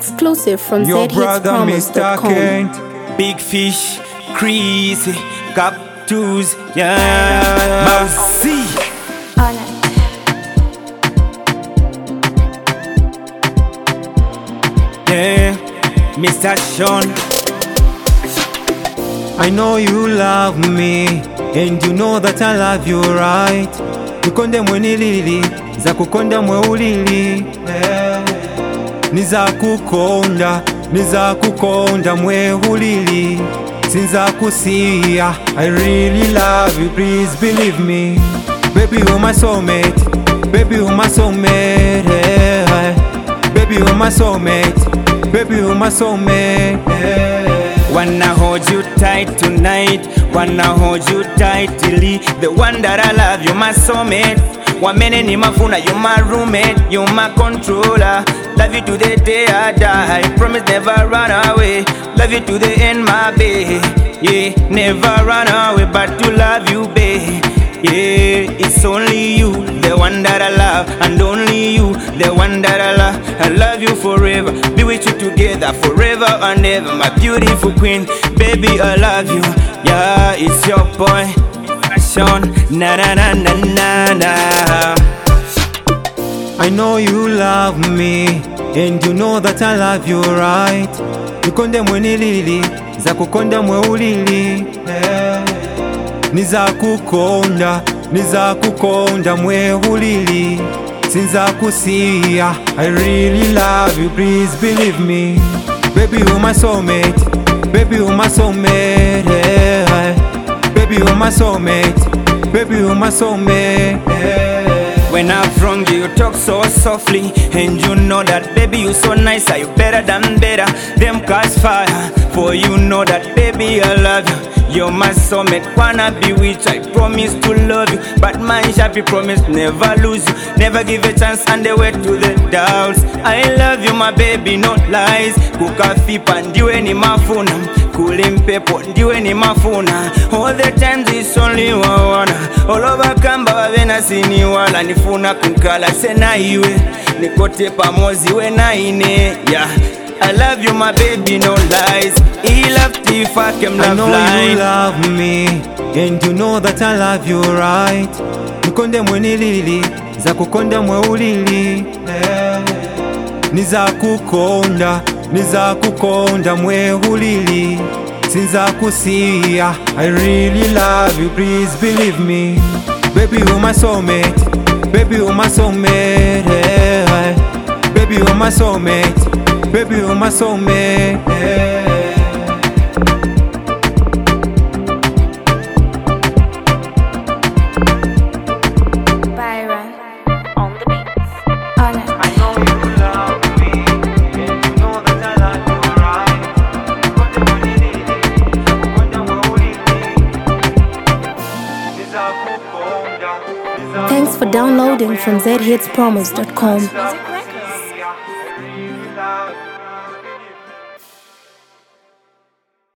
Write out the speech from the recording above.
Exclusive from Your brother Mr. zhitspromise.com. Kent. Big fish, creasy, captus, yeah. Mousy. Yeah, Mr. Sean. I know you love me, and you know that I love you right. Nikonde mweni lili, za kukonda mwe ulili, niza kukonda mwe ulili, sinza kusia. I really love you, please believe me. Baby you're my soulmate, baby you're my soulmate, yeah. Baby you're my soulmate, baby you're my soulmate, yeah. Wanna hold you tight tonight, wanna hold you tightly. The one that I love, you're my soulmate. Wamene ni mafuna, you're my roommate, you're my controller. Love you to the day I die, promise never run away. Love you to the end, my babe. Yeah, never run away, but to love you, babe. Yeah, it's only you, the one that I love, and only you, the one that I love. I love you forever, be with you together forever and ever, my beautiful queen. Baby, I love you. Yeah, it's your boy, Sean. Na na na na na na. I know you love me, and you know that I love you right. Nikonde mweni lili, za kukonda mwe ulili, yeah. Niza kukonda mwe ulili, sinza kusia. I really love you, please believe me. Baby you're my soulmate, baby you're my soulmate, yeah. Baby you're my soulmate, baby you're my soulmate, yeah. When I've wronged you, you talk so softly, and you know that, baby, you so nice. Are you better than better? Them cast fire, for you know that, baby, I love you. You're my soulmate, wanna be with you. I promise to love you, but my happy promise never lose you. Never give a chance and the way to the doubts. I love you, my baby, no lies. Kuka fipa ndiwe ni mafuna, kulimpepo ndiwe ni mafuna. All the times it's only one. All over kamba wavena sini wala nifuna kunkala sena iwe. Nikote pamozi we na ine, yeah. I love you, my baby, no lies. He loved if I came love line. I know you love me, and you know that I love you right. Nikonde mweni lili, za kukonda mwe ulili, yeah. Niza kukonda mwe ulili, sinza kusia. I really love you, please believe me. Baby you're my soulmate, baby you're my soulmate, yeah. Baby you're my soulmate, baby you're my soulmate, yeah. Byron on the beats. On it. I know you love me, and you know that I love you right. Thanks for downloading from zhitspromise.com.